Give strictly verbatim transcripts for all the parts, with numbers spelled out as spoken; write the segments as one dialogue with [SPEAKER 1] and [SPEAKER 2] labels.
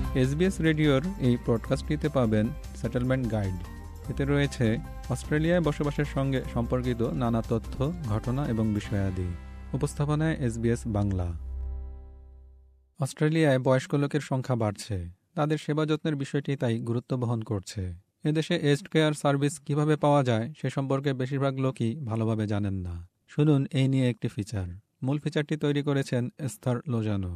[SPEAKER 1] SBS রেডিওর এই পডকাস্টটিতে পাবেন সেটেলমেন্ট গাইড। এতে রয়েছে অস্ট্রেলিয়ায় বসবাসের সঙ্গে সম্পর্কিত নানা তথ্য, ঘটনা এবং বিষয়াদি। উপস্থাপনায় এসবিএস বাংলা। অস্ট্রেলিয়ায় বয়স্ক লোকের সংখ্যা বাড়ছে, তাদের সেবা যত্নের বিষয়টি তাই গুরুত্ব বহন করছে। এদেশে এজড কেয়ার সার্ভিস কিভাবে পাওয়া যায় সে সম্পর্কে বেশিরভাগ লোকই ভালোভাবে জানেন না। শুনুন এই নিয়ে একটি ফিচার। মূল ফিচারটি তৈরি করেছেন এস্থার লোজানো।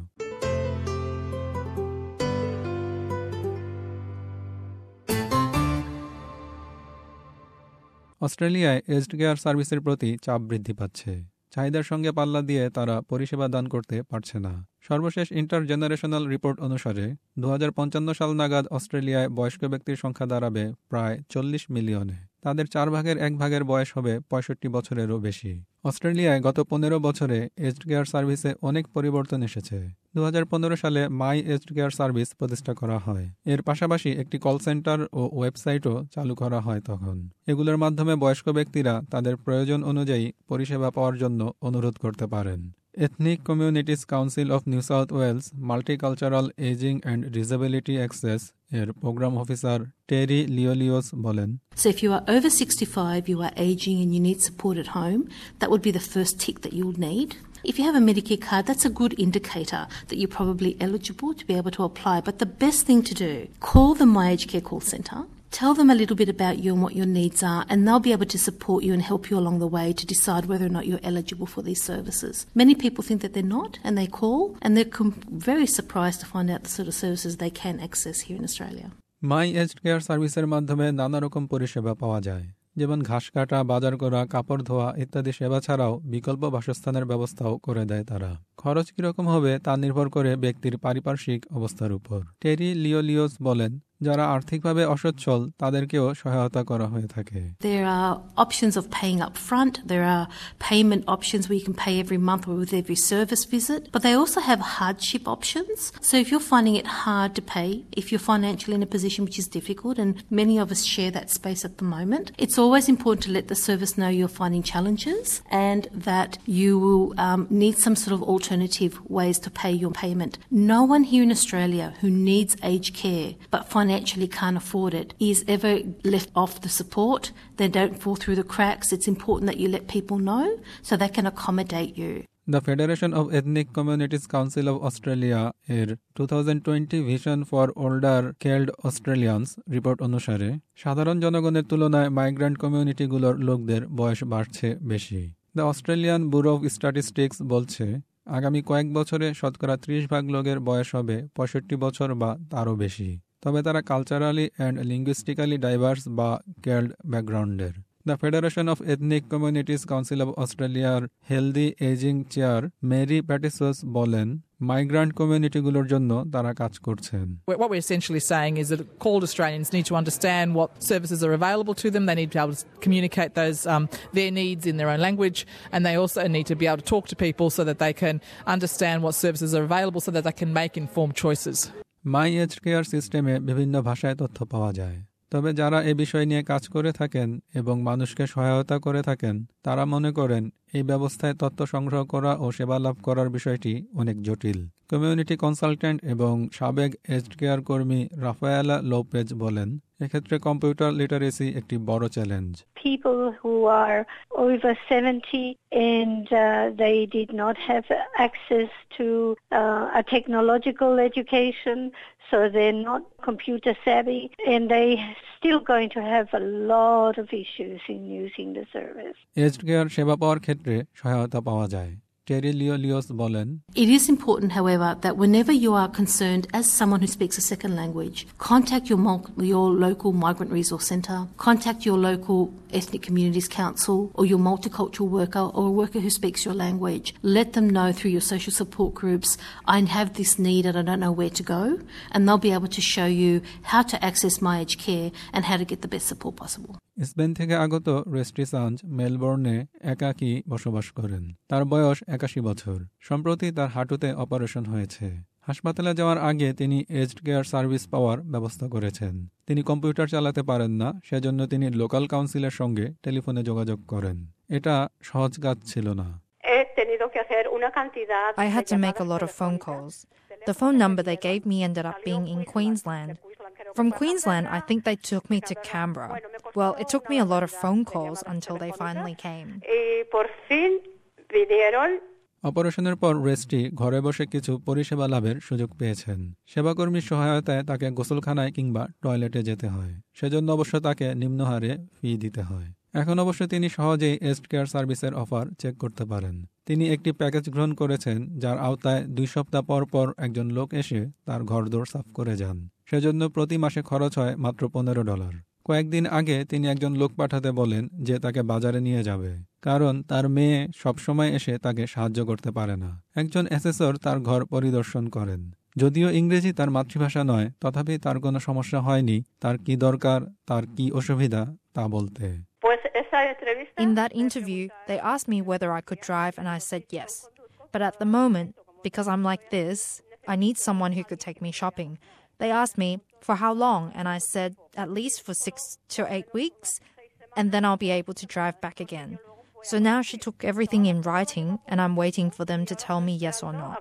[SPEAKER 1] অস্ট্রেলিয়ায় এজড কেয়ার সার্ভিসের প্রতি চাপ বৃদ্ধি পাচ্ছে। চাহিদার সঙ্গে পাল্লা দিয়ে তারা পরিষেবা দান করতে পারছে না। সর্বশেষ ইন্টার জেনারেশনাল রিপোর্ট অনুসারে দু হাজার পঞ্চান্ন সাল নাগাদ অস্ট্রেলিয়ায় বয়স্ক ব্যক্তির সংখ্যা দাঁড়াবে প্রায় চল্লিশ মিলিয়নে। তাদের চার ভাগের এক ভাগের বয়স হবে পঁয়ষট্টি বছরেরও বেশি। অস্ট্রেলিয়ায় গত পনেরো বছরে এজড কেয়ার সার্ভিসে অনেক পরিবর্তন এসেছে। দু হাজার পনেরো সালে মাই এজড কেয়ার সার্ভিস প্রতিষ্ঠা করা হয়। এর পাশাপাশি একটি কল সেন্টার ও ওয়েবসাইটও চালু করা হয় তখন। এগুলোর মাধ্যমে বয়স্ক ব্যক্তিরা তাদের প্রয়োজন অনুযায়ী পরিষেবা পাওয়ার জন্য অনুরোধ করতে পারেন। Ethnic Communities Council of New South Wales Multicultural Aging and Disability Access এর প্রোগ্রাম অফিসার টেরি লিওলিওস বলেন,
[SPEAKER 2] So if you are over sixty-five, you are aging and you need support at home, that would be the first tick that you'll need. If you have a Medicare card, that's a good indicator that you're probably eligible to be able to apply. But the best thing to do, call the My Aged Care call centre. Tell them a little bit about you and what your needs are, and they'll be able to support you and help you along the way to decide whether or not you're eligible for these services. Many people think that they're not, and they call, and they're com- very surprised to find out the sort of services they can access here in Australia.
[SPEAKER 1] My aged care সার্ভিসের মাধ্যমে নানা রকম পরিষেবা পাওয়া যায়, যেমন ঘাস কাটা, বাজার করা, কাপড় ধোয়া ইত্যাদি সেবা ছাড়াও বিকল্প বাসস্থানের ব্যবস্থাও করে দেয় তারা। খরচ কিরকম হবে তা নির্ভর করে ব্যক্তির পারিপার্শ্বিক অবস্থার উপর। টেরি লিওলিওস বলেন, যারা আর্থিকভাবে অসচ্ছল তাদেরকেও সহায়তা করা হয়ে থাকে।
[SPEAKER 2] There are options of paying up front. There are payment options where you can pay every month or with every service visit. But they also have hardship options. So if you're finding it hard to pay, if you're financially in a position which is difficult, and many of us share that space at the moment, it's always important to let the service know you're finding challenges and that you will um, need some sort of alternative ways to pay your payment. No one here in Australia who needs aged care but financially financially can't afford it is ever left off the support. They don't fall through the cracks. It's important that you let people know so they can accommodate you.
[SPEAKER 1] The Federation of Ethnic Communities Council of Australia এর twenty twenty Vision for Older Cared Australians report অনুসারে সাধারণ জনগণের তুলনায় migrant কমিউনিটিগুলোর লোকদের বয়স বাড়ছে বেশি। The Australian Bureau of Statistics বলছে, আগামী কয়েক বছরে শতকরা ত্রিশ ভাগ লোকের বয়স হবে পঁয়ষট্টি বছর বা তারও বেশি। তবে তারা কালচারালি অ্যান্ড লিঙ্গুইস্টিক্যালি ডাইভার্স বা কেয়ার্ড ব্যাকগ্রাউন্ডের। The Federation of Ethnic Communities Council of অস্ট্রেলিয়ার healthy ageing chair Mary Patetsos বলেন, মাইগ্রান্ট কমিউনিটিগুলোর জন্য তারা কাজ করছেন।
[SPEAKER 3] What we're essentially saying is that called Australians need to understand what services are available to them. They need to be able to communicate those um, their needs in their own language, and they also need to be able to talk to people so that they can understand what services are available so that they can make informed choices.
[SPEAKER 1] My aged Care সিস্টেমে বিভিন্ন ভাষায় তথ্য পাওয়া যায়। তবে যারা এ বিষয় নিয়ে কাজ করে থাকেন এবং মানুষকে সহায়তা করে থাকেন তারা মনে করেন এই ব্যবস্থায় তথ্য সংগ্রহ করা ও সেবা লাভ করার বিষয়টি অনেক জটিল। কমিউনিটি কনসালটেন্ট এবং সাবেক এজড কেয়ার কর্মী রাফায়েলা লোপেজ বলেন, এক্ষেত্রে কম্পিউটার লিটারেসি একটি বড় challenge.
[SPEAKER 4] People who are over seventy and uh, they did not have access to uh, a technological education, so they're not computer savvy, and they still going to have a lot of issues in using the service.
[SPEAKER 1] Aged care সেবা পাওয়ার ক্ষেত্রে সহায়তা পাওয়া যায়। টেরি Liolios বলেন,
[SPEAKER 2] It is important, however, that whenever you are concerned as someone who speaks a second language, contact your, mul- your local migrant resource centre, contact your local ethnic communities council or your multicultural worker or a worker who speaks your language. Let them know through your social support groups, I have this need and I don't know where to go, and they'll be able to show you how to access My Aged Care and how to get the best support possible.
[SPEAKER 1] Spain থেকে আগত রেস্টি Sanz মেলবোর্নে একাকী বসবাস করেন। তার বয়স একাশি বছর। সম্প্রতি তার হাঁটুতে অপারেশন হয়েছে। হাসপাতালে যাওয়ার আগে তিনি এজড কেয়ার সার্ভিস পাওয়ার ব্যবস্থা করেছেন। তিনি কম্পিউটার চালাতে পারেন না, সেজন্য তিনি লোকাল কাউন্সিলের সঙ্গে টেলিফোনে যোগাযোগ করেন। এটা সহজ কাজ ছিল না।
[SPEAKER 5] I had to make a lot of phone calls. The phone number they gave me ended up being in Queensland. From Queensland, I think they took me to Canberra. Well, it took me a lot of phone calls until they finally came.
[SPEAKER 1] অপারেশনের পর রেস্টি ঘরে বসে কিছু পরিষেবা লাভের সুযোগ পেয়েছেন। সেবাকর্মীর সহায়তায় তাকে গোসলখানায় কিংবা টয়লেটে যেতে হয়। সেজন্য অবশ্য তাকে নিম্নহারে ফি দিতে হয়। এখন অবশ্য তিনি সহজেই এজড কেয়ার সার্ভিসের অফার চেক করতে পারেন। তিনি একটি প্যাকেজ গ্রহণ করেছেন যার আওতায় দুই সপ্তাহ পর পর একজন লোক এসে তার ঘরদোর সাফ করে যান। সেজন্য প্রতি মাসে খরচ হয় মাত্র পনেরো ডলার। কয়েকদিন আগে তিনি একজন লোক পাঠাতে বলেন যে তাকে বাজারে নিয়ে যাবে, কারণ তার মেয়ে সবসময় এসে তাকে সাহায্য করতে পারে না। একজন অ্যাসেসর তার ঘর পরিদর্শন করেন। যদিও ইংরেজি তার মাতৃভাষা নয়, তথাপি তার কোনো সমস্যা হয়নি তার কি দরকার, তার কি অসুবিধা তা বলতে।
[SPEAKER 5] In that interview, they asked me whether I could drive and I said yes. But at the moment, because I'm like this, I need someone who could take me shopping. They asked me for how long and I said at least for six to eight weeks and then I'll be able to drive back again. So now she took everything in writing and I'm waiting for them to tell me yes or no.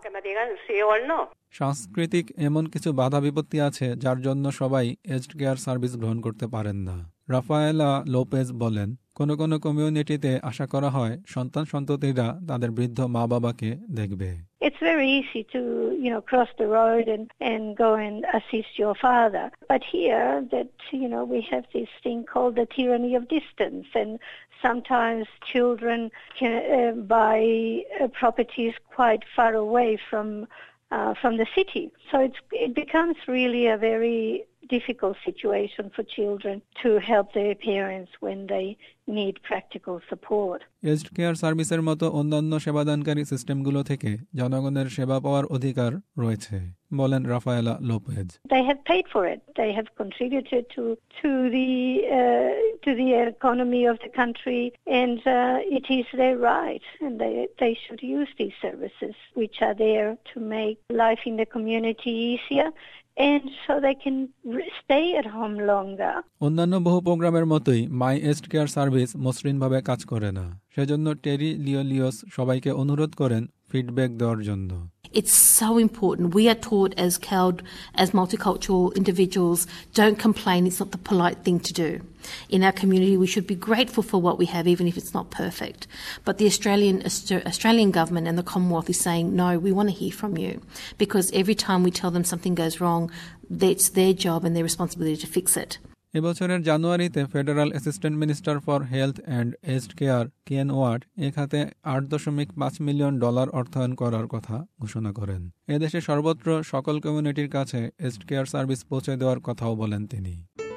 [SPEAKER 1] সাংস্কৃতিক এমন কিছু বাধা বিপত্তি আছে যার জন্য সবাই aged care service গ্রহণ করতে পারেন না। রাফায়েলা লোপেজ বলেন, কোনো কোনো কমিউনিটিতে আশা করা হয় সন্তান সন্ততিরা তাদের বৃদ্ধ মা বাবাকে দেখবে।
[SPEAKER 4] It's very easy to, you know, cross the road and, and go and assist your father. But here that, you know, we have this thing called the tyranny of distance, and sometimes children can uh, buy uh, properties quite far away from uh, from the city. So it's, it becomes really a very difficult situation for children to help their parents when they need practical support.
[SPEAKER 1] Aged care সার্ভিসের মতো অন্যান্য সেবাদানকারী সিস্টেমগুলো থেকে জনগণের সেবা পাওয়ার অধিকার রয়েছে, বলেন Rafaela Lopez.
[SPEAKER 4] They have paid for it. They have contributed to to the uh, to the economy of the country, and uh, it is their right, and they they should use these services, which are there to make life in the community easier. And so they can stay at home longer.
[SPEAKER 1] অন্যান্য বহু প্রোগ্রামের মতোই My aged care service মসৃণভাবে কাজ করে না। সেজন্য টেরি লিওলিওস সবাইকে অনুরোধ করেন ফিডব্যাক দেওয়ার জন্য।
[SPEAKER 2] It's so important. We are taught as C A L D, as multicultural individuals, don't complain. It's not the polite thing to do. In our community, we should be grateful for what we have, even if it's not perfect. But the Australian Australian government and the Commonwealth is saying, no, we want to hear from you. Because every time we tell them something goes wrong, it's their job and their responsibility to fix it.
[SPEAKER 1] এবছরের জানুয়ারিতে federal assistant minister for health and aged care Ken Wyatt এ খাতে আট দশমিক পাঁচ million dollar অর্থায়ন করার কথা ঘোষণা করেন। এদেশে সর্বত্র সকল কমিউনিটির কাছে এজড কেয়ার সার্ভিস পৌঁছে দেওয়ার কথাও বলেন তিনি।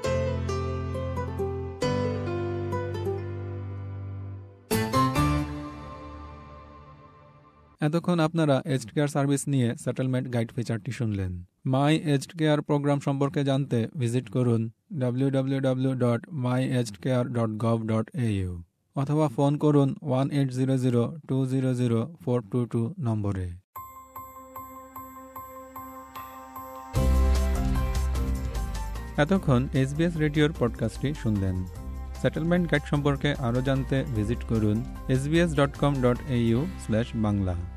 [SPEAKER 1] এতক্ষণ আপনারা এজড কেয়ার সার্ভিস নিয়ে সেটেলমেন্ট গাইড ফিচারটি শুনলেন। মাই এজড কেয়ার প্রোগ্রাম সম্পর্কে জানতে ভিজিট করুন W W W dot my aged care dot gov dot A U অথবা ফোন করুন one eight zero zero two zero zero four two two নম্বরে। এতক্ষণ এসবিএস রেডিওর পডকাস্টটি শুনলেন। সেটেলমেন্ট গাইড সম্পর্কে আরও জানতে ভিজিট করুন SBS dot com dot A U slash Bangla.